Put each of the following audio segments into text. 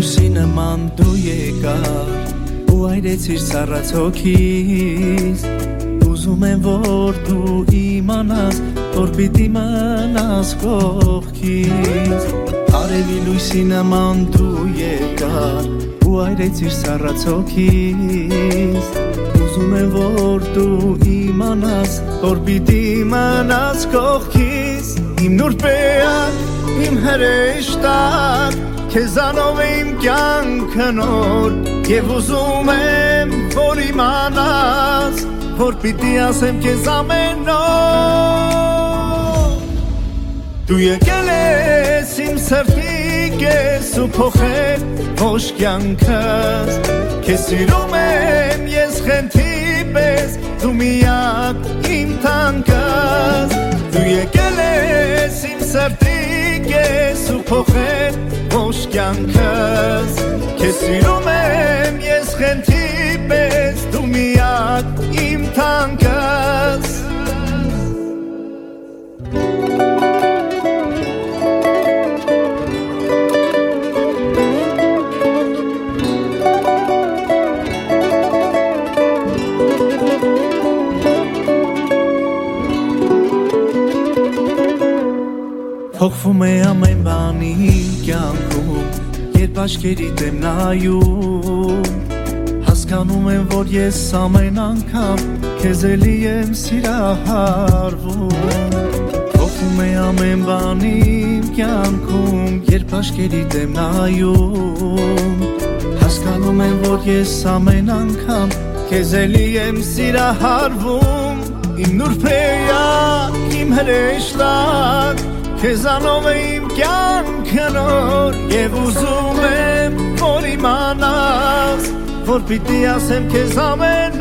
լույսի նման դու եկար ու այրեցիր սառած հոգիս ուզում եմ որ դու իմանաս որ պիտի մնաս կողքիս արևի լույսի նման դու եկար ու այրեցիր սառած հոգիս ուզում եմ որ դու իմանաս որ պիտի մնաս կողքիս իմ նուրբեակ իմ հրեշտակ քեզանով է իմ կյանքը նոր և ուզում եմ որ իմանաս որ պիտի ասեմ քեզ ամեն օր դու եկել ես իմ սրտի կես ու փոխել ողջ կյանքս քեզ սիրում եմ ես խենթի պես դու միակ իմ թանկս դու եկել ես իմ սրտի կես ու փոխել ողջ կյանքս քեզ սիրում եմ ես խենթի պես դու միակ իմ թանկս Փոխվում է ամեն բան իմ կյանքում երբ աչքերիդ եմ նայում հասկանում եմ որ ես ամեն անգամ քեզ էլի եմ սիրահարվում Փոխվում է ամեն բան իմ կյանքում երբ աչքերիդ եմ նայում հասկանում եմ որ ես ամեն անգամ քեզ էլի եմ սիրահարվում իմ նուրբեակ իմ հրեշտակ Քեզանով է իմ կյանքը նոր և ուզում եմ որ իմանաս որ պիտի ասեմ քեզ ամեն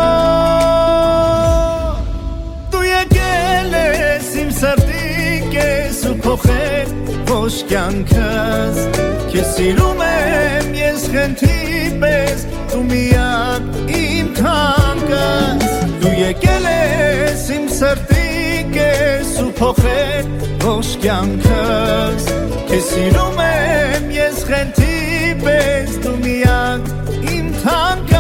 օր դու եկել ես իմ սրտի կես ու փոխել ողջ կյանքս քեզ սիրում եմ ես խենթի պես դու միակ իմ թանկս դու եկել ես իմ սրտի կես ու փոխել ողջ կյանքս քեզ սիրում եմ ես խենթի պես դու միակ իմ թանկս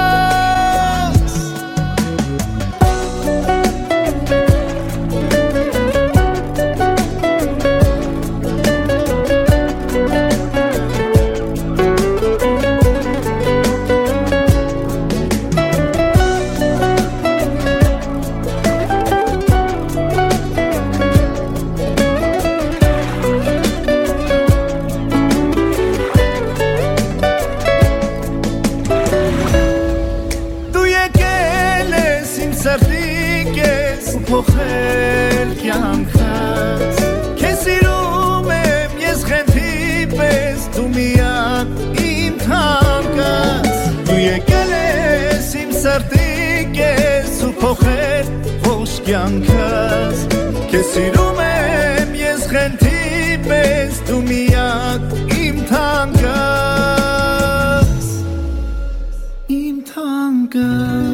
փոխել կյանքս քեզ սիրում եմ ես խենթի պես դու միակ իմ թանկս դու եկել ես իմ սրտի կես ու փոխել ողջ կյանքս քեզ սիրում եմ ես խենթի պես դու միակ իմ թանկս իմ թանկս